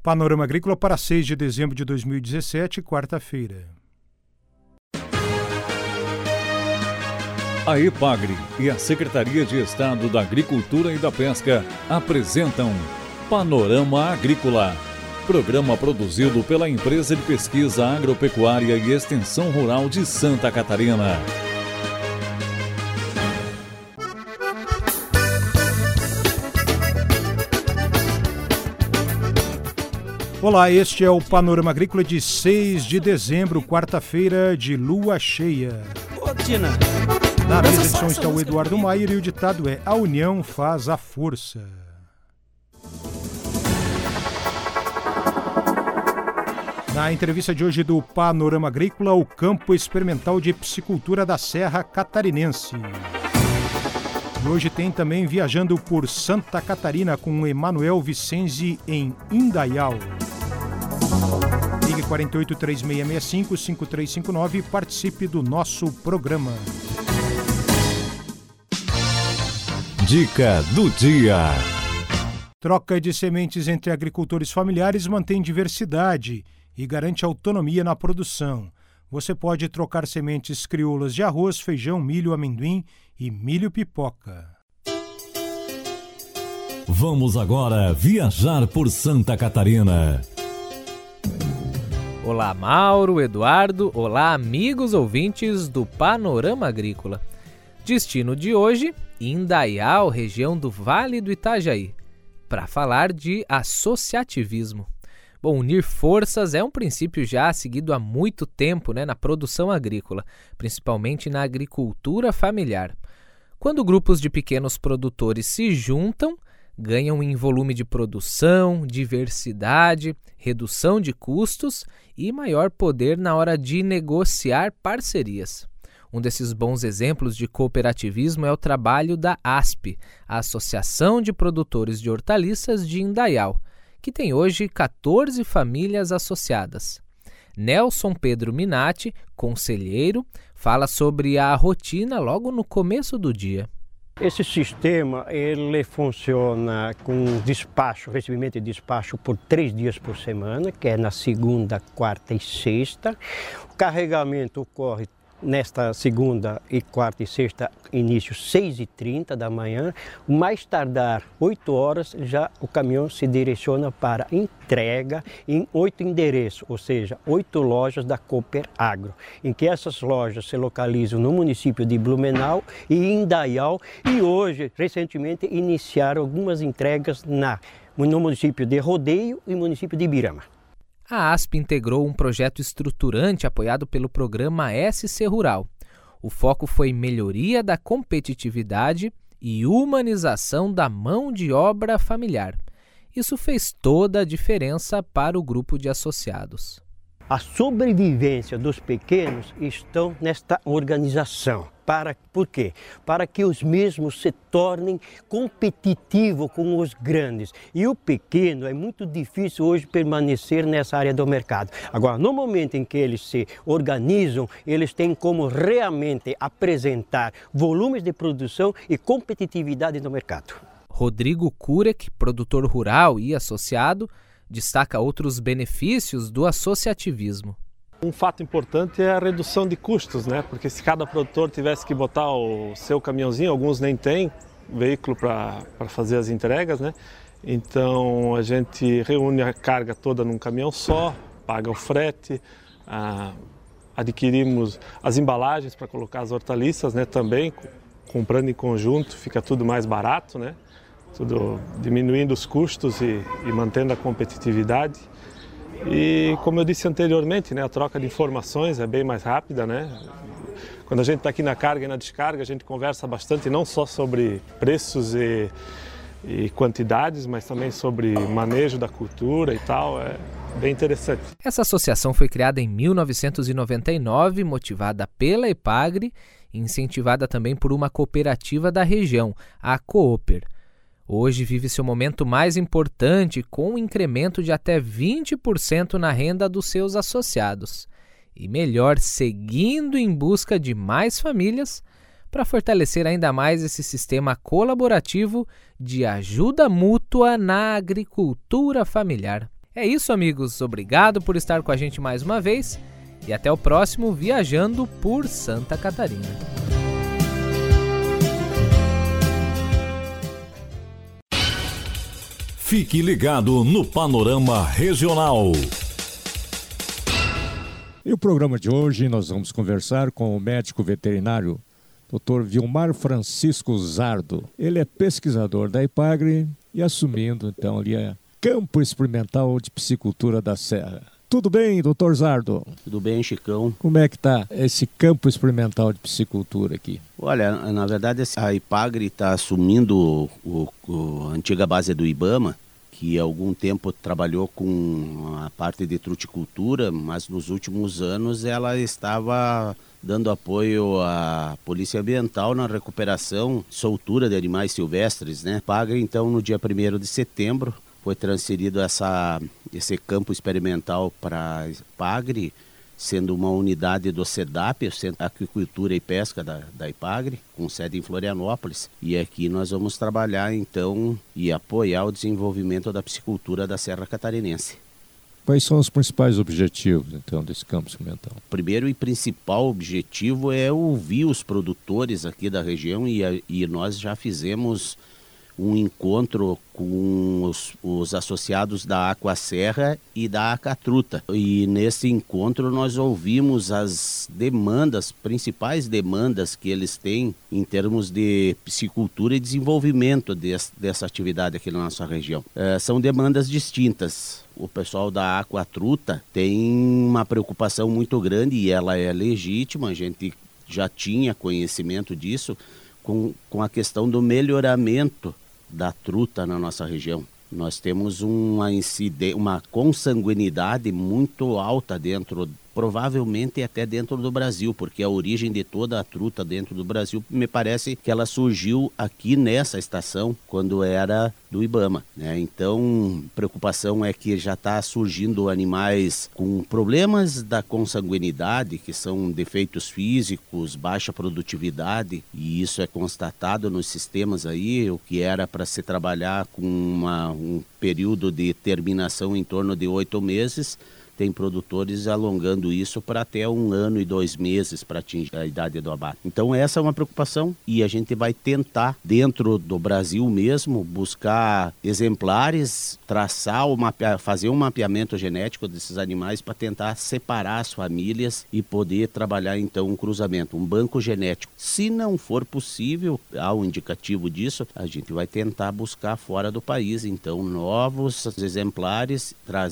Panorama Agrícola para 6 de dezembro de 2017, quarta-feira. A EPAGRE e a Secretaria de Estado da Agricultura e da Pesca apresentam Panorama Agrícola, programa produzido pela Empresa de Pesquisa Agropecuária e Extensão Rural de Santa Catarina. Olá, este é o Panorama Agrícola de 6 de dezembro, quarta-feira de lua cheia. Na mesa de som está o Eduardo Maier e o ditado é: a união faz a força. Na entrevista de hoje do Panorama Agrícola, o campo experimental de piscicultura da Serra Catarinense. E hoje tem também Viajando por Santa Catarina com Emanuel Vicenzi em Indaial. Ligue 48-3665-5359 e participe do nosso programa. Dica do dia. Troca de sementes entre agricultores familiares mantém diversidade e garante autonomia na produção. Você pode trocar sementes crioulas de arroz, feijão, milho, amendoim e milho pipoca. Vamos agora viajar por Santa Catarina. Olá, Mauro, Eduardo, olá, amigos ouvintes do Panorama Agrícola. Destino de hoje, Indaial, região do Vale do Itajaí, para falar de associativismo. Bom, unir forças é um princípio já seguido há muito tempo, na produção agrícola, principalmente na agricultura familiar. Quando grupos de pequenos produtores se juntam, ganham em volume de produção, diversidade, redução de custos e maior poder na hora de negociar parcerias. Um desses bons exemplos de cooperativismo é o trabalho da ASP, a Associação de Produtores de Hortaliças de Indaial, que tem hoje 14 famílias associadas. Nelson Pedro Minati, conselheiro, fala sobre a rotina logo no começo do dia. Esse sistema ele funciona com despacho, recebimento e despacho por 3 dias por semana, que é na segunda, quarta e sexta. O carregamento ocorre nesta segunda e quarta e sexta, início 6h30 da manhã, mais tardar 8 horas, já o caminhão se direciona para entrega em 8 endereços, ou seja, 8 lojas da Cooper Agro, em que essas lojas se localizam no município de Blumenau e Indaial, e hoje, recentemente, iniciaram algumas entregas no município de Rodeio e município de Ibirama. A ASP integrou um projeto estruturante apoiado pelo programa SC Rural. O foco foi melhoria da competitividade e humanização da mão de obra familiar. Isso fez toda a diferença para o grupo de associados. A sobrevivência dos pequenos estão nesta organização. Por quê? Para que os mesmos se tornem competitivos com os grandes. E o pequeno é muito difícil hoje permanecer nessa área do mercado. Agora, no momento em que eles se organizam, eles têm como realmente apresentar volumes de produção e competitividade no mercado. Rodrigo Kurek, produtor rural e associado, destaca outros benefícios do associativismo. Um fato importante é a redução de custos, porque se cada produtor tivesse que botar o seu caminhãozinho, alguns nem têm veículo para fazer as entregas, Então a gente reúne a carga toda num caminhão só, paga o frete, adquirimos as embalagens para colocar as hortaliças, também, comprando em conjunto, fica tudo mais barato, tudo diminuindo os custos e mantendo a competitividade. E como eu disse anteriormente, a troca de informações é bem mais rápida, Quando a gente está aqui na carga e na descarga, a gente conversa bastante não só sobre preços e quantidades, mas também sobre manejo da cultura e tal, é bem interessante. Essa associação foi criada em 1999, motivada pela EPAGRE e incentivada também por uma cooperativa da região, a Cooper. Hoje vive seu momento mais importante, com um incremento de até 20% na renda dos seus associados. E melhor, seguindo em busca de mais famílias para fortalecer ainda mais esse sistema colaborativo de ajuda mútua na agricultura familiar. É isso, amigos. Obrigado por estar com a gente mais uma vez e até o próximo Viajando por Santa Catarina. Fique ligado no Panorama Regional. E o programa de hoje nós vamos conversar com o médico veterinário Dr. Vilmar Francisco Zardo. Ele é pesquisador da IPAGRE e assumindo então ali a Campo Experimental de Piscicultura da Serra. Tudo bem, doutor Zardo? Tudo bem, Chicão. Como é que está esse campo experimental de piscicultura aqui? Olha, na verdade a IPAGRE está assumindo a antiga base do IBAMA, que há algum tempo trabalhou com a parte de truticultura, mas nos últimos anos ela estava dando apoio à Polícia Ambiental na recuperação, soltura de animais silvestres, né? IPAGRE, então, no dia 1º de setembro, foi transferido esse campo experimental para a IPAGRE, sendo uma unidade do CEDAP, Centro de Aquicultura e Pesca da IPAGRE, com sede em Florianópolis. E aqui nós vamos trabalhar, então, e apoiar o desenvolvimento da piscicultura da Serra Catarinense. Quais são os principais objetivos, então, desse campo experimental? O primeiro e principal objetivo é ouvir os produtores aqui da região e nós já fizemos um encontro com os associados da Aquaserra e da Acatruta. E nesse encontro nós ouvimos as demandas, principais demandas que eles têm em termos de piscicultura e desenvolvimento dessa atividade aqui na nossa região. São demandas distintas. O pessoal da Aquatruta tem uma preocupação muito grande e ela é legítima, a gente já tinha conhecimento disso, com a questão do melhoramento da truta na nossa região. Nós temos uma consanguinidade muito alta provavelmente até dentro do Brasil, porque a origem de toda a truta dentro do Brasil, me parece que ela surgiu aqui nessa estação, quando era do IBAMA, né? Então, preocupação é que já está surgindo animais com problemas da consanguinidade, que são defeitos físicos, baixa produtividade, e isso é constatado nos sistemas aí, o que era para se trabalhar com um período de terminação em torno de 8 meses, tem produtores alongando isso para até 1 ano e 2 meses para atingir a idade do abate. Então essa é uma preocupação e a gente vai tentar, dentro do Brasil mesmo, buscar exemplares, fazer um mapeamento genético desses animais para tentar separar as famílias e poder trabalhar então um cruzamento, um banco genético. Se não for possível, há um indicativo disso, a gente vai tentar buscar fora do país, então novos exemplares,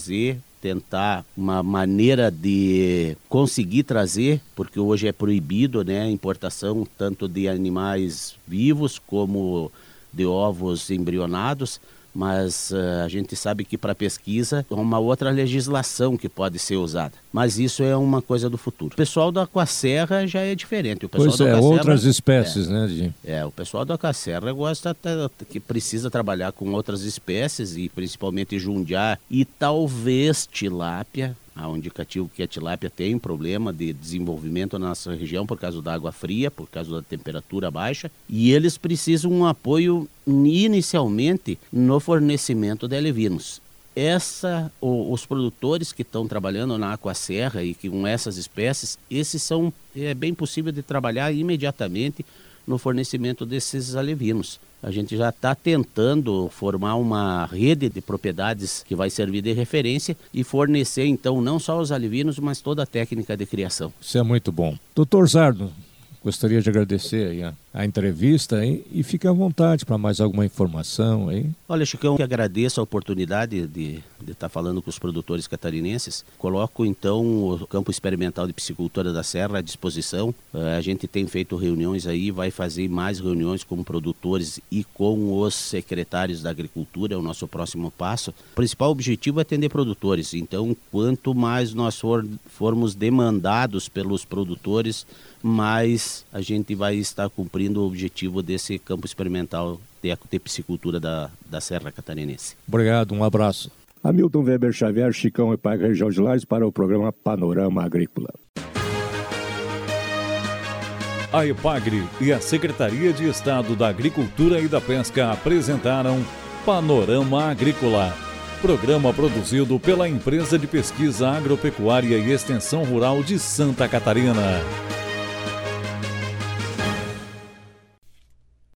tentar uma maneira de conseguir trazer, porque hoje é proibido, né, a importação tanto de animais vivos como de ovos embrionados, mas a gente sabe que para pesquisa é uma outra legislação que pode ser usada. Mas isso é uma coisa do futuro. O pessoal da Aquaserra já é diferente. O pessoal da Aquaserra, outras espécies, né? O pessoal da Aquaserra gosta que precisa trabalhar com outras espécies, e principalmente jundiá e talvez tilápia. Há um indicativo que a tilápia tem problema de desenvolvimento na nossa região por causa da água fria, por causa da temperatura baixa, e eles precisam um apoio inicialmente no fornecimento de alevinos. Os produtores que estão trabalhando na Aquaserra e com essas espécies, é bem possível de trabalhar imediatamente no fornecimento desses alevinos. A gente já está tentando formar uma rede de propriedades que vai servir de referência e fornecer, então, não só os alevinos, mas toda a técnica de criação. Isso é muito bom. Doutor Zardo, gostaria de agradecer aí a entrevista, hein? E fique à vontade para mais alguma informação. Hein? Olha, Chicão, eu agradeço a oportunidade de estar falando com os produtores catarinenses. Coloco, então, o Campo Experimental de Piscicultura da Serra à disposição. A gente tem feito reuniões aí, vai fazer mais reuniões com produtores e com os secretários da Agricultura, é o nosso próximo passo. O principal objetivo é atender produtores, então, quanto mais nós formos demandados pelos produtores, mais a gente vai estar cumprindo o objetivo desse campo experimental de piscicultura da Serra Catarinense. Obrigado, um abraço. Hamilton Weber Xavier, Chicão e Pai Região de Lages para o programa Panorama Agrícola. A IPAGRE e a Secretaria de Estado da Agricultura e da Pesca apresentaram Panorama Agrícola, Programa produzido pela Empresa de Pesquisa Agropecuária e Extensão Rural de Santa Catarina.